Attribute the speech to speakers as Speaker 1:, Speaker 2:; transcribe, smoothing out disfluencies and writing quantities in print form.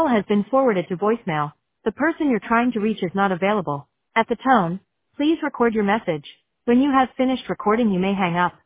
Speaker 1: call has been forwarded to voicemail. The person you're trying to reach is not available. At the tone, please record your message. When you have finished recording, you may hang up.